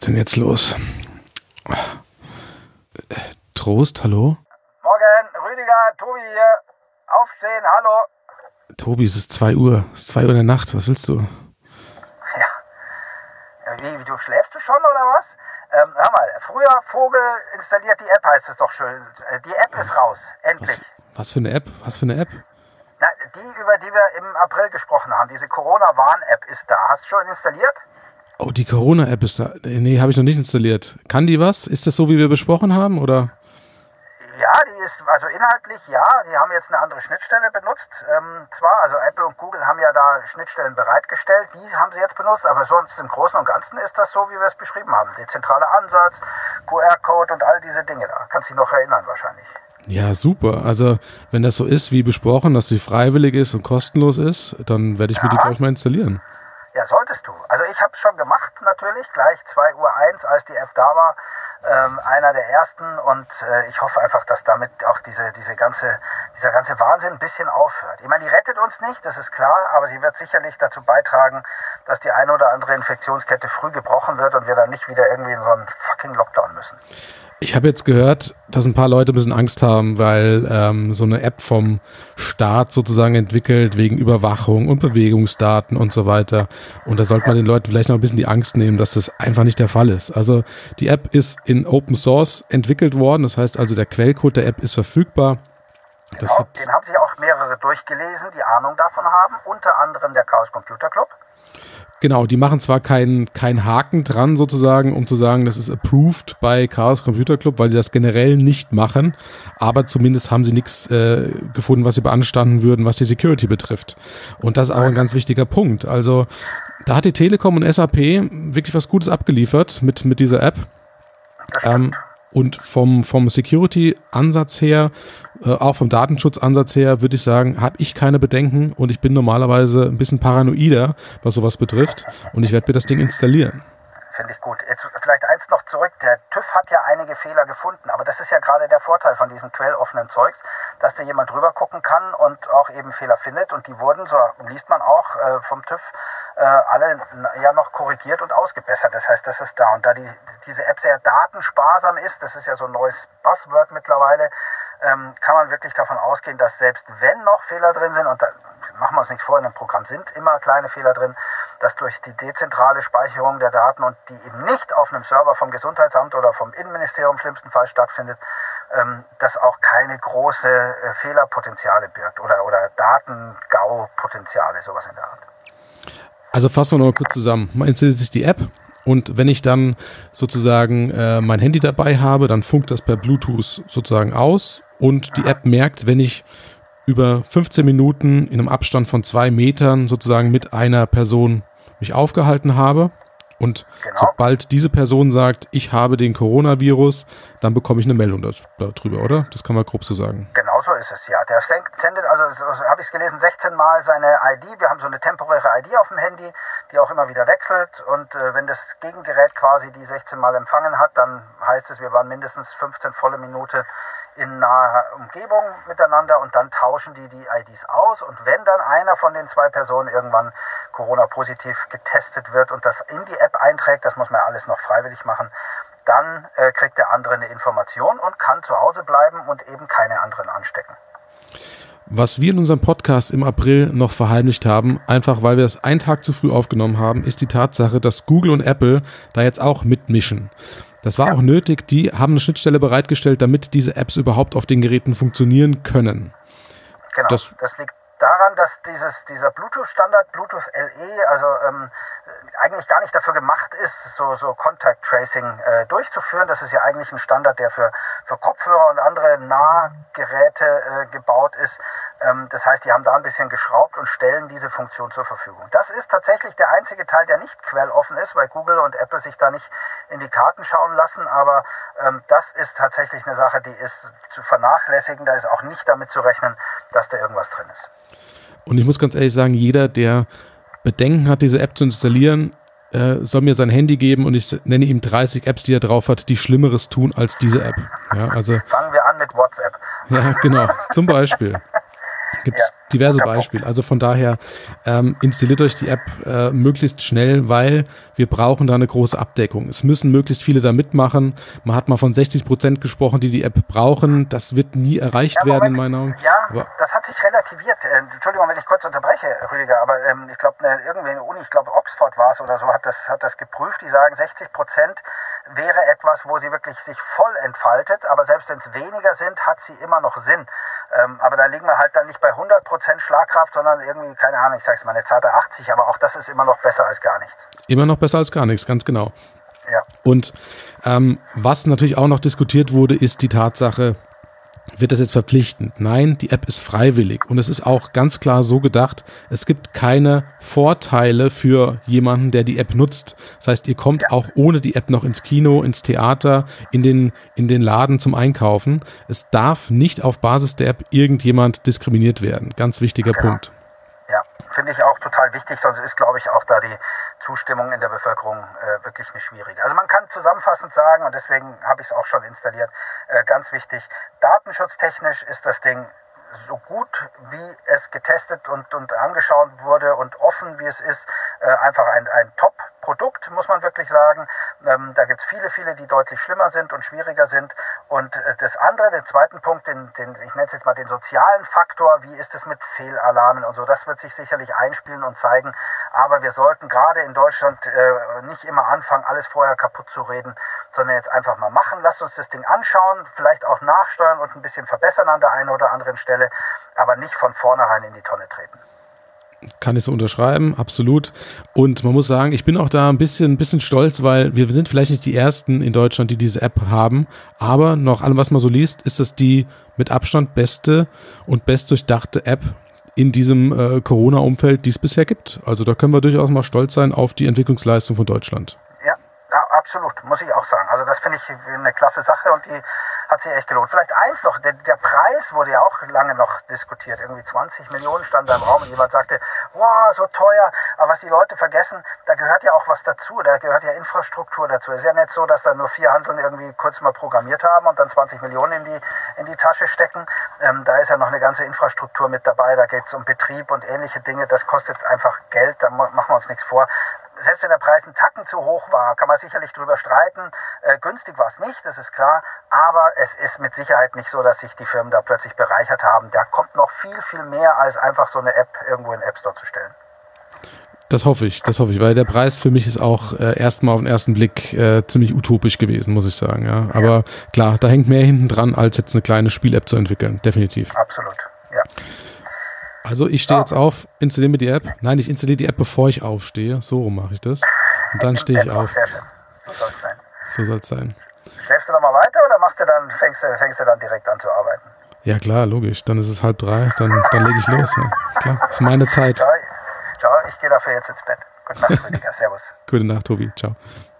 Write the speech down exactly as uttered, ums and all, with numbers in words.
ist denn jetzt los? Trost, hallo? Morgen, Rüdiger, Tobi hier. Aufstehen, hallo. Tobi, es ist zwei Uhr. Es ist zwei Uhr in der Nacht. Was willst du? Ja. Wie, du schläfst du schon oder was? Ähm, hör mal, früher Vogel installiert die App, heißt es doch schön. Die App was, ist raus, endlich. Was, was für eine App? Was für eine App? Na, die, über die wir im April gesprochen haben. Diese Corona-Warn-App ist da. Hast du schon installiert? Oh, die Corona-App ist da. Nee, habe ich noch nicht installiert. Kann die was? Ist das so, wie wir besprochen haben, oder? Ja, die ist, also inhaltlich ja, die haben jetzt eine andere Schnittstelle benutzt. Ähm, zwar, also Apple und Google haben ja da Schnittstellen bereitgestellt, die haben sie jetzt benutzt, aber sonst im Großen und Ganzen ist das so, wie wir es beschrieben haben. Dezentraler Ansatz, Q R-Code und all diese Dinge da. Kannst dich noch erinnern wahrscheinlich. Ja, super. Also, wenn das so ist, wie besprochen, dass sie freiwillig ist und kostenlos ist, dann werde ich ja. mir die, glaube ich, mal installieren. Ja, solltest du. Also ich habe es schon gemacht natürlich, gleich zwei Uhr eins, als die App da war, ähm, einer der ersten und äh, ich hoffe einfach, dass damit auch diese, diese ganze, dieser ganze Wahnsinn ein bisschen aufhört. Ich meine, die rettet uns nicht, das ist klar, aber sie wird sicherlich dazu beitragen, dass die eine oder andere Infektionskette früh gebrochen wird und wir dann nicht wieder irgendwie in so einen fucking Lockdown müssen. Ich habe jetzt gehört, dass ein paar Leute ein bisschen Angst haben, weil ähm, so eine App vom Staat sozusagen entwickelt, wegen Überwachung und Bewegungsdaten und so weiter. Und da sollte man den Leuten vielleicht noch ein bisschen die Angst nehmen, dass das einfach nicht der Fall ist. Also die App ist in Open Source entwickelt worden, das heißt also der Quellcode der App ist verfügbar. Das genau, hat, den haben sich auch mehrere durchgelesen, die Ahnung davon haben, unter anderem der Chaos Computer Club. Genau, die machen zwar keinen kein Haken dran sozusagen, um zu sagen, das ist approved bei Chaos Computer Club, weil die das generell nicht machen, aber zumindest haben sie nichts äh, gefunden, was sie beanstanden würden, was die Security betrifft. Und das ist auch ein ganz wichtiger Punkt. Also da hat die Telekom und S A P wirklich was Gutes abgeliefert mit, mit dieser App. Das stimmt. Ähm, und vom, vom Security-Ansatz her, äh, auch vom Datenschutz-Ansatz her, würde ich sagen, habe ich keine Bedenken und ich bin normalerweise ein bisschen paranoider, was sowas betrifft und ich werde mir das Ding installieren. Finde ich gut. Jetzt vielleicht eins noch zurück. Der TÜV hat ja einige Fehler gefunden, aber das ist ja gerade der Vorteil von diesem quelloffenen Zeugs, dass da jemand drüber gucken kann und auch eben Fehler findet und die wurden, so liest man auch äh, vom TÜV, äh, alle ja noch korrigiert und ausgebessert. Das heißt, das ist da. Und da die, diese App sehr datensparsam ist, das ist ja so ein neues Buzzword mittlerweile, ähm, kann man wirklich davon ausgehen, dass selbst wenn noch Fehler drin sind, und da machen wir uns nicht vor, in dem Programm sind immer kleine Fehler drin, dass durch die dezentrale Speicherung der Daten und die eben nicht auf einem Server vom Gesundheitsamt oder vom Innenministerium schlimmstenfalls stattfindet, ähm, dass auch keine große äh, Fehlerpotenziale birgt oder, oder Datengau-Potenziale, sowas in der Art. Also fassen wir noch mal kurz zusammen. Man installiert sich die App und wenn ich dann sozusagen äh, mein Handy dabei habe, dann funkt das per Bluetooth sozusagen aus und die App merkt, wenn ich über fünfzehn Minuten in einem Abstand von zwei Metern sozusagen mit einer Person mich aufgehalten habe. Und genau. sobald diese Person sagt, ich habe den Coronavirus, dann bekomme ich eine Meldung darüber, oder? Das kann man grob so sagen. Genau so ist es, ja. Der sendet, also so habe ich es gelesen, sechzehn Mal seine I D. Wir haben so eine temporäre I D auf dem Handy, die auch immer wieder wechselt. Und äh, wenn das Gegengerät quasi die sechzehn Mal empfangen hat, dann heißt es, wir waren mindestens fünfzehn volle Minute in naher Umgebung miteinander und dann tauschen die die I Ds aus und wenn dann einer von den zwei Personen irgendwann Corona-positiv getestet wird und das in die App einträgt, das muss man ja alles noch freiwillig machen, dann äh, kriegt der andere eine Information und kann zu Hause bleiben und eben keine anderen anstecken. Was wir in unserem Podcast im April noch verheimlicht haben, einfach weil wir es einen Tag zu früh aufgenommen haben, ist die Tatsache, dass Google und Apple da jetzt auch mitmischen. Das war ja auch nötig, die haben eine Schnittstelle bereitgestellt, damit diese Apps überhaupt auf den Geräten funktionieren können. Genau, das, das liegt daran, dass dieses, dieser Bluetooth-Standard, Bluetooth L E, also ähm, eigentlich gar nicht dafür gemacht ist, so, so Contact Tracing äh, durchzuführen. Das ist ja eigentlich ein Standard, der für, für Kopfhörer und andere Nahgeräte äh, gebaut ist. Ähm, das heißt, die haben da ein bisschen geschraubt und stellen diese Funktion zur Verfügung. Das ist tatsächlich der einzige Teil, der nicht quelloffen ist, weil Google und Apple sich da nicht in die Karten schauen lassen. Aber ähm, das ist tatsächlich eine Sache, die ist zu vernachlässigen. Da ist auch nicht damit zu rechnen, dass da irgendwas drin ist. Und ich muss ganz ehrlich sagen, jeder, der Bedenken hat, diese App zu installieren, äh, soll mir sein Handy geben und ich nenne ihm dreißig Apps, die er drauf hat, die Schlimmeres tun als diese App. Ja, also, fangen wir an mit WhatsApp. Ja, genau, zum Beispiel. Gibt es ja, diverse Beispiele. Also von daher ähm, installiert euch die App äh, möglichst schnell, weil wir brauchen da eine große Abdeckung. Es müssen möglichst viele da mitmachen. Man hat mal von sechzig Prozent gesprochen, die die App brauchen. Das wird nie erreicht ja, werden in meinen Augen. Ja, aber das hat sich relativiert. Äh, Entschuldigung, wenn ich kurz unterbreche, Rüdiger, aber ähm, ich glaube, ne, irgendwie in der Uni, ich glaube Oxford war es oder so, hat das, hat das geprüft. Die sagen, sechzig Prozent wäre etwas, wo sie wirklich sich voll entfaltet, aber selbst wenn es weniger sind, hat sie immer noch Sinn. Ähm, aber da liegen wir halt dann nicht bei hundert Prozent Schlagkraft, sondern irgendwie, keine Ahnung, ich sage es mal, eine Zahl bei achtzig, aber auch das ist immer noch besser als gar nichts. Immer noch besser als gar nichts, ganz genau. Ja. Und ähm, was natürlich auch noch diskutiert wurde, ist die Tatsache, wird das jetzt verpflichtend? Nein, die App ist freiwillig und es ist auch ganz klar so gedacht, es gibt keine Vorteile für jemanden, der die App nutzt. Das heißt, ihr kommt ja. auch ohne die App noch ins Kino, ins Theater, in den, in den Laden zum Einkaufen. Es darf nicht auf Basis der App irgendjemand diskriminiert werden. Ganz wichtiger genau. Punkt. Ja, finde ich auch total wichtig, sonst ist, glaube ich, auch da die Zustimmung in der Bevölkerung äh, wirklich eine schwierige. Also man kann zusammenfassend sagen, und deswegen habe ich es auch schon installiert, äh, ganz wichtig, datenschutztechnisch ist das Ding so gut, wie es getestet und, und angeschaut wurde und offen, wie es ist, äh, einfach ein, ein Top-Produkt, muss man wirklich sagen. Ähm, da gibt es viele, viele, die deutlich schlimmer sind und schwieriger sind. Und äh, das andere, den zweiten Punkt, den, den, ich nenne es jetzt mal den sozialen Faktor, wie ist es mit Fehlalarmen und so, das wird sich sicherlich einspielen und zeigen. Aber wir sollten gerade in Deutschland äh, nicht immer anfangen, alles vorher kaputt zu reden, sondern jetzt einfach mal machen. Lasst uns das Ding anschauen, vielleicht auch nachsteuern und ein bisschen verbessern an der einen oder anderen Stelle, aber nicht von vornherein in die Tonne treten. Kann ich so unterschreiben, absolut. Und man muss sagen, ich bin auch da ein bisschen, ein bisschen stolz, weil wir sind vielleicht nicht die Ersten in Deutschland, die diese App haben, aber nach allem, was man so liest, ist das die mit Abstand beste und bestdurchdachte App in diesem äh, Corona-Umfeld, die es bisher gibt. Also da können wir durchaus mal stolz sein auf die Entwicklungsleistung von Deutschland. Ja, ja, absolut, muss ich auch sagen. Also das finde ich eine klasse Sache und die hat sich echt gelohnt. Vielleicht eins noch, der, der Preis wurde ja auch lange noch diskutiert. Irgendwie zwanzig Millionen stand da im Raum und jemand sagte, wow, so teuer. Aber was die Leute vergessen, da gehört ja auch was dazu. Da gehört ja Infrastruktur dazu. Es ist ja nicht so, dass da nur vier Hanseln irgendwie kurz mal programmiert haben und dann zwanzig Millionen in die, in die Tasche stecken. Ähm, da ist ja noch eine ganze Infrastruktur mit dabei. Da geht es um Betrieb und ähnliche Dinge. Das kostet einfach Geld. Da machen wir uns nichts vor. Selbst wenn der Preis einen Tacken zu hoch war, kann man sicherlich drüber streiten. Äh, günstig war es nicht, das ist klar. Aber es ist mit Sicherheit nicht so, dass sich die Firmen da plötzlich bereichert haben. Da kommt noch viel, viel mehr, als einfach so eine App irgendwo in den App Store zu stellen. Das hoffe ich, das hoffe ich, weil der Preis für mich ist auch äh, erstmal auf den ersten Blick äh, ziemlich utopisch gewesen, muss ich sagen. Ja. Aber ja. klar, da hängt mehr hinten dran, als jetzt eine kleine Spiel-App zu entwickeln, definitiv. Absolut, ja. Also ich stehe oh. jetzt auf, installiere mir die App. Nein, ich installiere die App, bevor ich aufstehe. So rum mache ich das. Und dann stehe ich auf. Sehr schön. So soll es sein. So soll es sein. Schläfst du noch mal weiter oder machst du dann, fängst du, fängst du dann direkt an zu arbeiten? Ja klar, logisch. Dann ist es halb drei, dann, dann lege ich los. Ja. Klar, das ist meine Zeit. Ciao, ciao, ich gehe dafür jetzt ins Bett. Gute Nacht, Rüdiger. Servus. Gute Nacht, Tobi. Ciao.